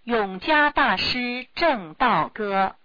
永嘉大师正道歌。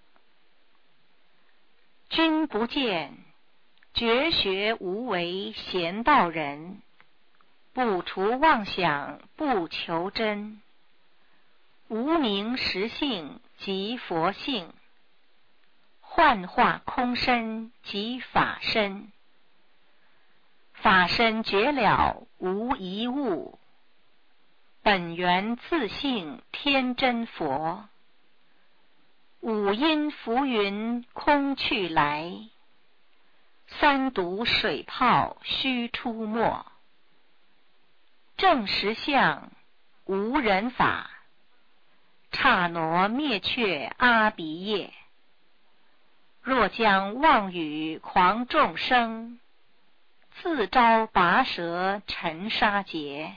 君不见，绝学无为贤道人，不除妄想不求真，无名实性即佛性，幻化空身即法身，法身绝了无一物，本源自性天真佛，五音浮云空去来，三毒水泡须出没，正实相无人法，刹那灭却阿鼻业。若将妄语狂众生，自招拔舌尘沙劫。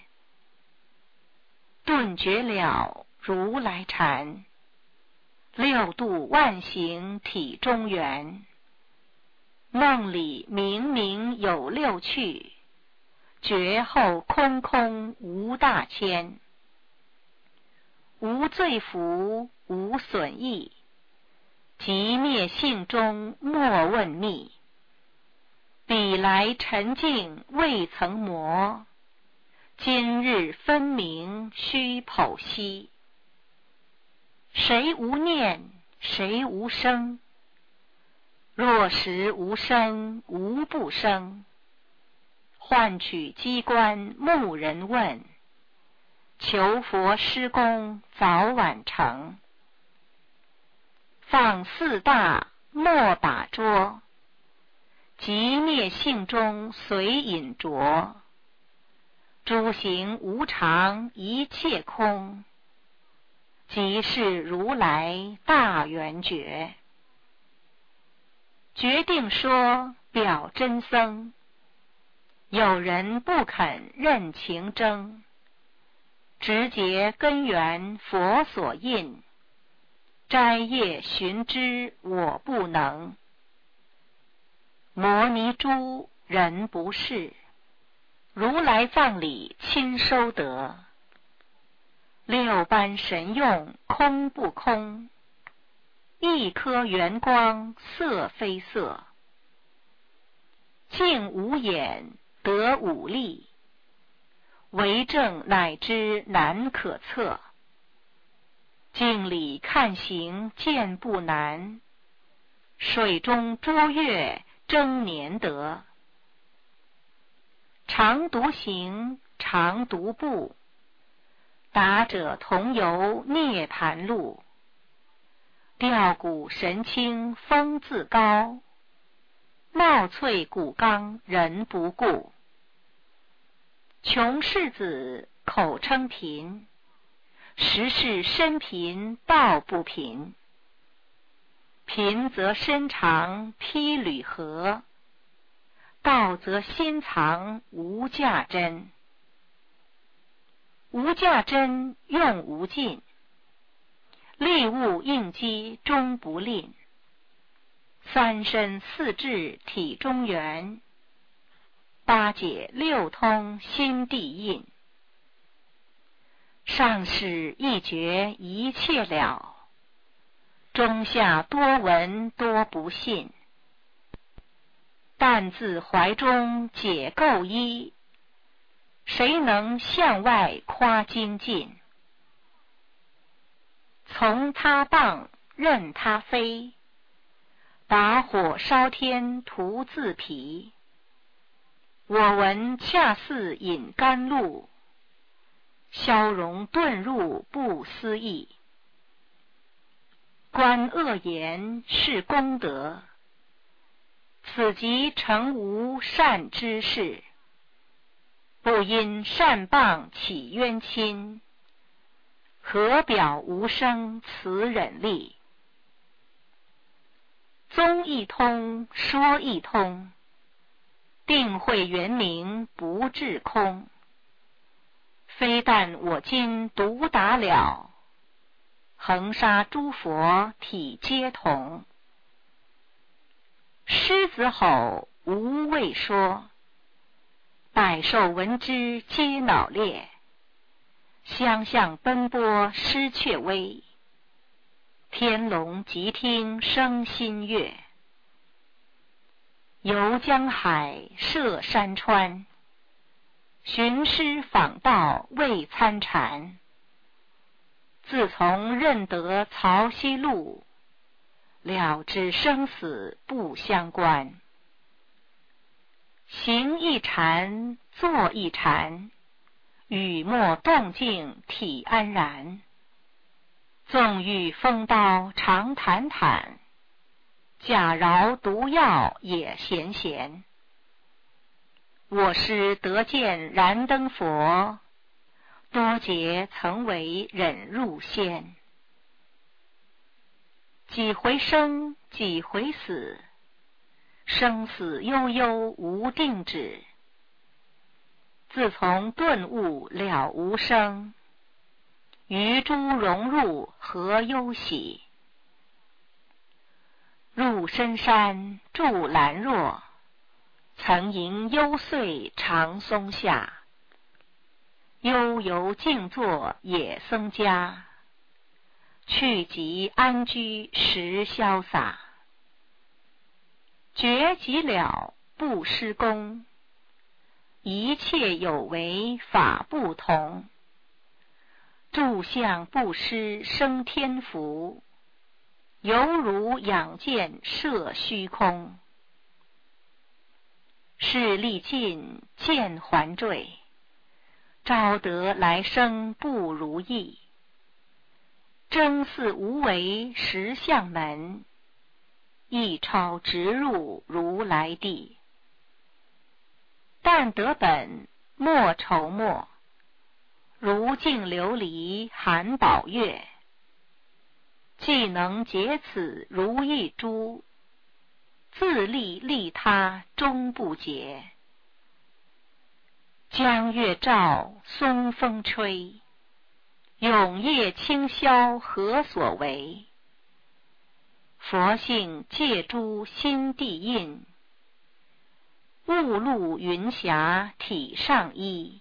顿觉了如来禅，六度万行体中圆。梦里明明有六趣，觉后空空无大千。无罪福无损益，即灭性中莫问密。彼来沉静未曾磨，今日分明须剖析。谁无念谁无生？若实无生无不生。换取机关木人问，求佛施功早晚成。放四大莫把捉，即灭性中随隐着。诸行无常一切空，即是如来大圆觉。决定说表真僧，有人不肯认情真，直截根源佛所印，摘叶寻枝我不能。摩尼珠人不是，如来藏里亲收得。六般神用空不空，一颗圆光色非色。净无眼得五力，为证乃知难可测。镜里看行见不难，水中捉月争年得。常独行常独步，达者同游涅盘路。吊骨神清风自高，貌翠骨刚人不顾。穷世子口称贫，实是身贫道不贫。贫则身长披履合，道则心藏无价珍。无价珍用无尽，利物应机终不吝。三身四智体中圆，八解六通心地印。上士一觉一切了，中下多闻多不信。但自怀中解垢衣，谁能向外夸精进？从他棒任他飞，打火烧天徒自疲。我闻恰似饮甘露，消融遁入不思议。观恶言是功德，此即成无善之事。不因善谤起冤亲，何表无生慈忍力？宗一通说一通，定会圆明不至空。非但我今独达了，恒沙诸佛体皆同。狮子吼无畏说，百兽闻之皆脑裂。 相向奔波失却微，天龙即听生新月。游江海涉山川，寻师访道未参禅。自从认得曹溪路，了知生死不相关。行一禅，坐一禅，语默动静体安然。纵欲风刀常坦坦，假饶毒药也闲闲。我师得见燃灯佛，多劫曾为忍辱仙。几回生，几回死，生死悠悠无定止。自从顿悟了无生，于诸融入何忧喜。入深山住兰若，曾迎幽邃长松下。悠游静坐野僧家，去即安居时潇洒。觉即了不施功，一切有为法不同。住相不施生天福，犹如仰见摄虚空。事力尽见还坠，招得来生不如意。争似无为实相门，一超直入如来地。但得本莫愁没，如镜琉璃含宝月。既能解此如意珠，自利利他终不竭。江月照，松风吹，永夜清宵何所为？佛性借诸心地印，雾露云霞体上衣。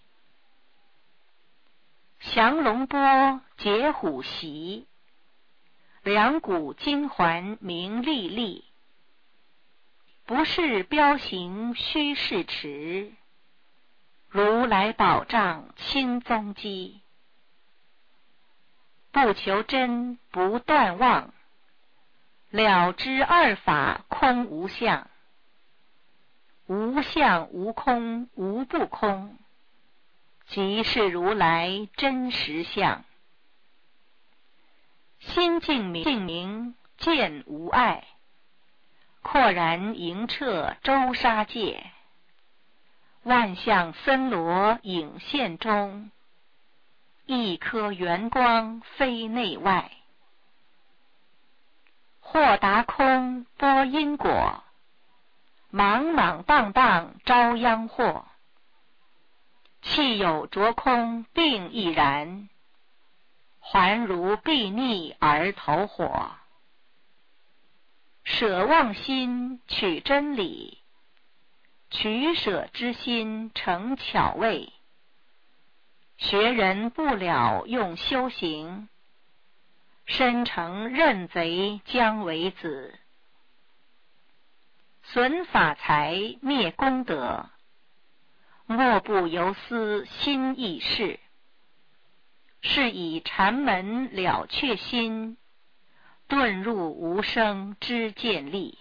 降龙波解虎袭，两股金环明历历。不是彪形虚是持，如来宝杖清踪迹。不求真不断妄，了知二法空无相。无相无空无不空，即是如来真实相。心净明见无碍，廓然盈彻周沙界。万象森罗影现中，一颗圆光非内外。或达空播因果，莽莽荡荡招殃祸。气有着空并亦然，还如避逆而投火。舍妄心取真理，取舍之心成巧味。学人不了用修行，身成认贼将为子。损法财灭功德，莫不由思心意事。是以禅门了却心，遁入无生之见力。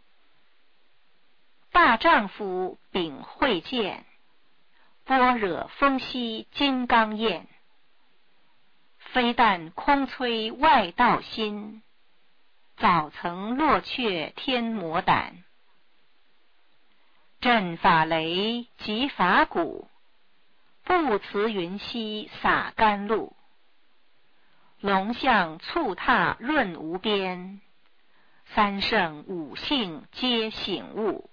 大丈夫秉慧见，般若风息金刚焰。非但空摧外道心，早曾落却天魔胆。震法雷击法鼓，不辞云溪洒甘露。龙象簇踏润无边，三圣五性皆醒悟。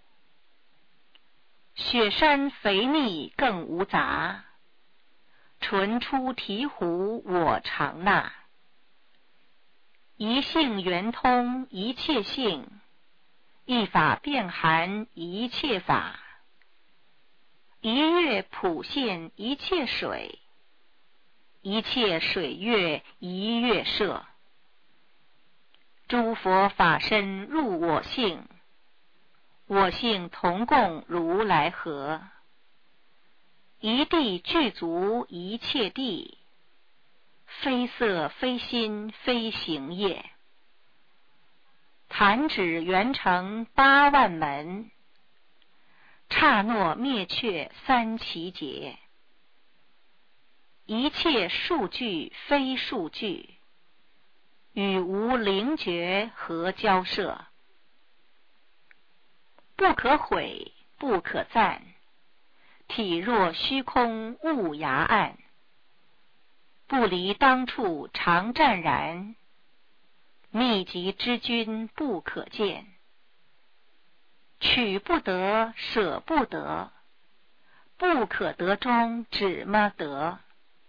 雪山肥腻更无杂，纯出醍醐我常纳。一性圆通一切性，一法遍含一切法。一月普现一切水， 一切水月一月摄。诸佛法身入我性，我性同共如来合。一地具足一切地，非色非心非行业。弹指圆成8万门，刹那灭却3奇劫。一切数据非数据，与无灵觉合交涉。不可毁不可赞，体若虚空悟崖岸。不离当处常湛然，秘籍之君不可见。取不得舍不得，不可得中只么得。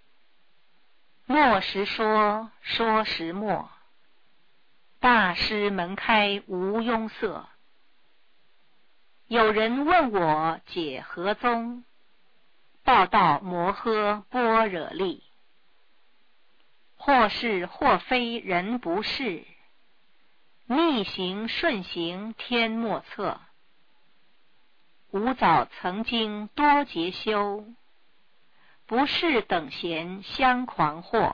默时说，说时默，大师门开无庸塞。有人问我解何宗，报道摩诃般若利。或是或非人不是，逆行顺行天莫测。吾早曾经多劫修，不是等闲相狂惑。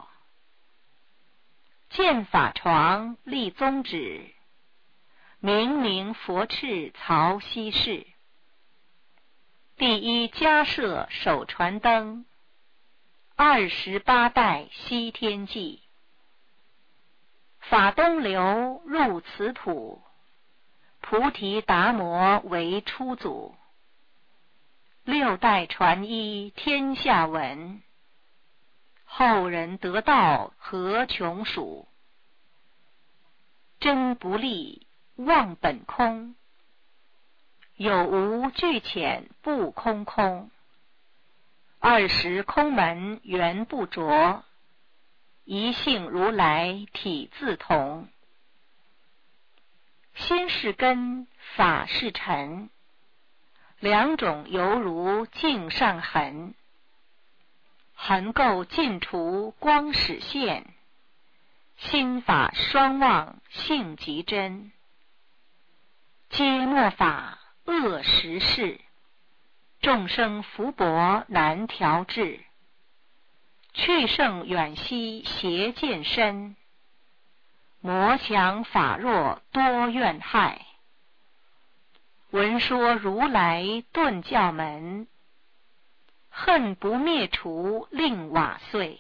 见法床立宗旨，明明佛敕曹溪士。第一迦摄手传灯，28代西天记。法东流入此土，菩提达摩为初祖。6代传一天下闻，后人得道何穷数。真不立妄本空，有无俱浅不空空。20空门缘不着，一性如来体自同。心是根，法是尘，两种犹如镜上痕。痕垢尽除光始现，心法双旺性极真。皆末法恶实事，众生福薄难调治。去圣远兮邪见深，魔强法弱多怨害。闻说如来顿教门，恨不灭除令瓦碎。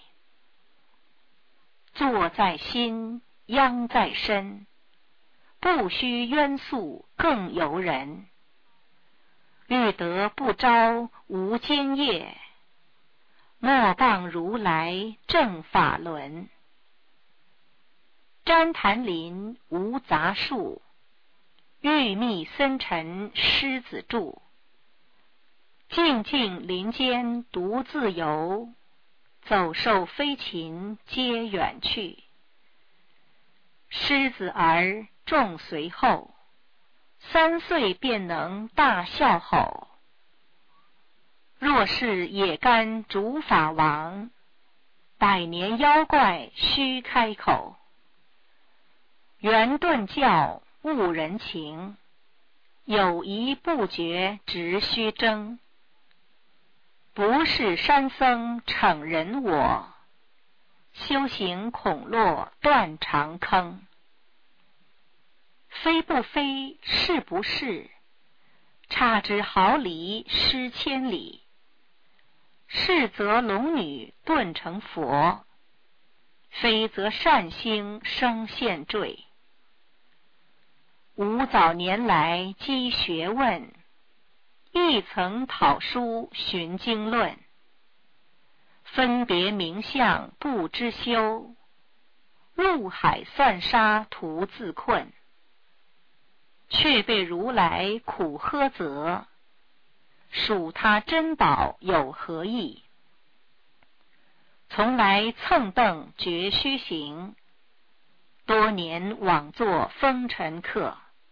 坐在心，殃在身，不须冤诉更尤人。欲得不招无间业，莫谤如来正法轮。旃檀林无杂树，玉密森尘狮子住。静静林间独自游，走兽飞禽皆远去。狮子儿众随后，3岁便能大笑吼。若是野干竺法王，100年妖怪须开口。圆顿教误人情，有疑不决直须争。不是山僧逞人我，修行恐落断肠坑。非不非，是不是，差之毫厘失千里。是则龙女顿成佛，非则善星生现坠。吾早年来积学问，亦曾讨书寻经论。分别名相不知修，入海算沙徒自困。却被如来苦呵责，数他珍宝有何益？从来蹭蹬绝须行，多年枉作风尘客。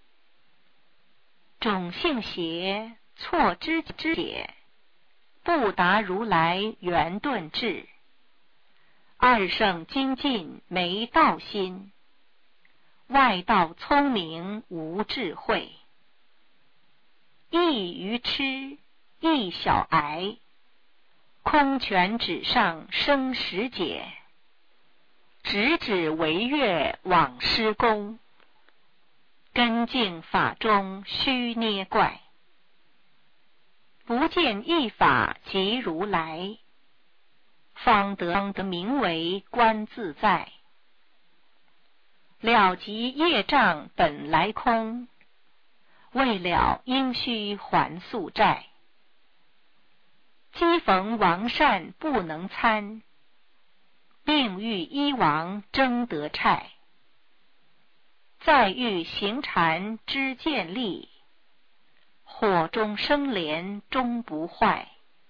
种性邪，错知解，不达如来圆顿智。 二圣精进没道心，外道聪明无智慧。一愚痴，一小癌，空拳纸上生时解，直指惟越往施功，根净法中须捏怪。不见一法即如来，方得名为观自在。了即业障本来空，未了应须还宿债。机逢王善不能参，病愈医王争得差。再遇行禅知见力，火中生莲终不坏。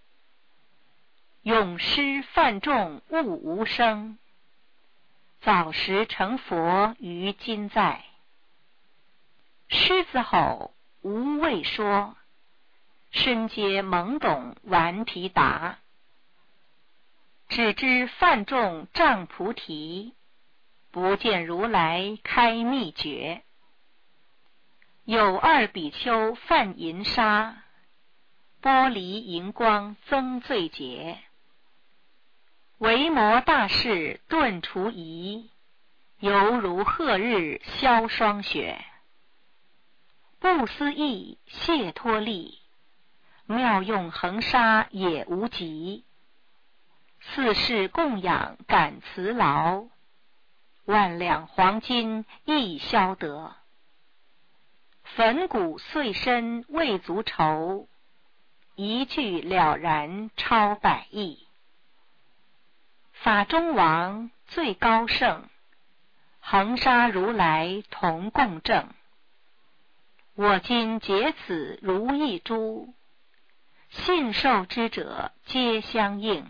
咏诗泛众悟无生，早时成佛于今在。狮子吼无畏说，身皆懵懂顽皮答。只知泛众障菩提，不见如来开秘诀。有二比丘犯银沙，玻璃荧光增罪劫。维摩大士顿除疑，犹如鹤日消霜雪。不思议解脱力，妙用恒沙也无极。四世供养感慈劳，万两黄金亦消得。粉骨碎身未足愁，一句了然超百亿。法中王最高圣，恒沙如来同共证。我今解此如意珠，信受之者皆相应。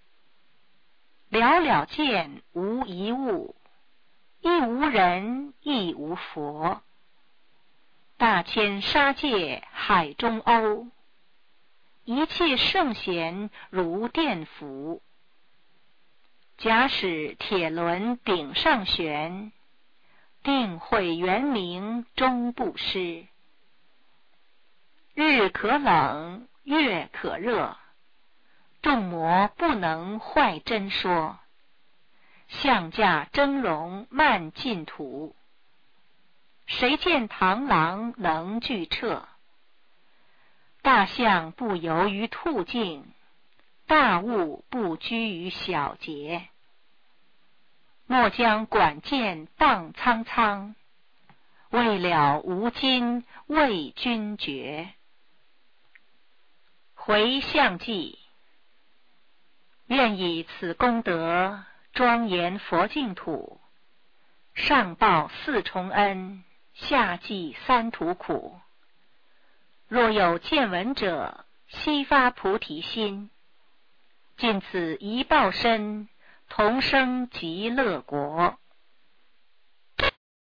了了见无一物，亦无人亦无佛。大千沙界海中欧，一切圣贤如电符。假使铁轮顶上悬，定会圆明终不失。日可冷，月可热，众魔不能坏真说。象驾峥嵘漫净土，谁见螳螂能拒彻？大象不游于兔径，大物不居于小节。莫将管见荡苍苍，未了吾今为君绝。回向记，愿以此功德庄严佛净土，上报四重恩，下济三途苦。若有见闻者，悉发菩提心，尽此一报身，同生极乐国。